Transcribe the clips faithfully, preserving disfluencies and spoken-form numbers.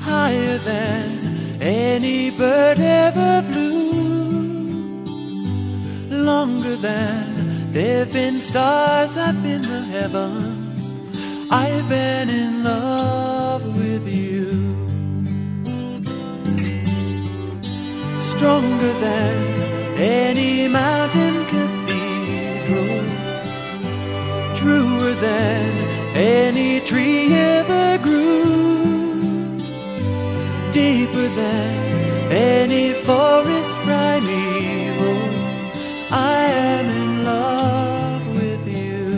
higher than any bird ever flew, longer than there've been stars up in the heavens. I've been in love with you. Stronger than any mountain cathedral, truer than any tree ever grew, deeper than any forest primeval. I am in love with you.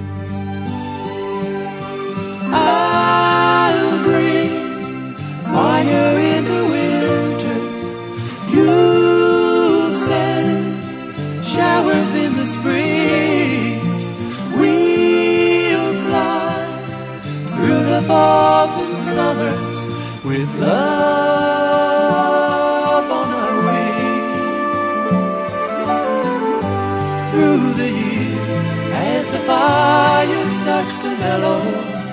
I'll bring fire in the winters, you'll send showers in the springs. We'll fly through the falls and summers with love on our wings. Through the years, as the fire starts to mellow,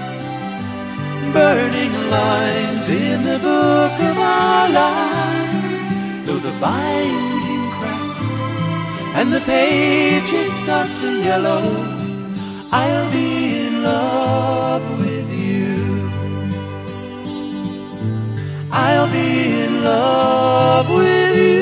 burning lines in the book of our lives, though the binding cracks and the pages start to yellow, I'll be in love with you. I'll be in love with you.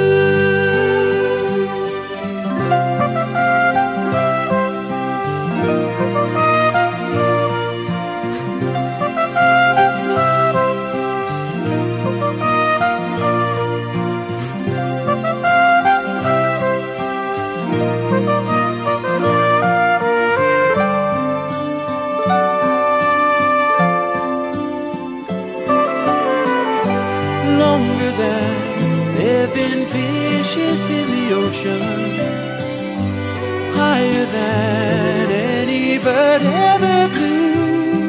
Longer than there've been fishes in the ocean, higher than any bird ever flew,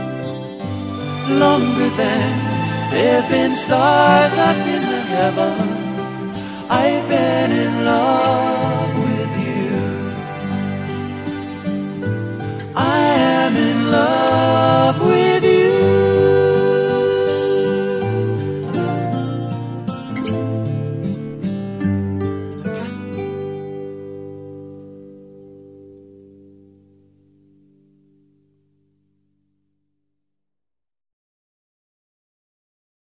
longer than there've been stars up in the heavens. I've been in love with you. I am in love.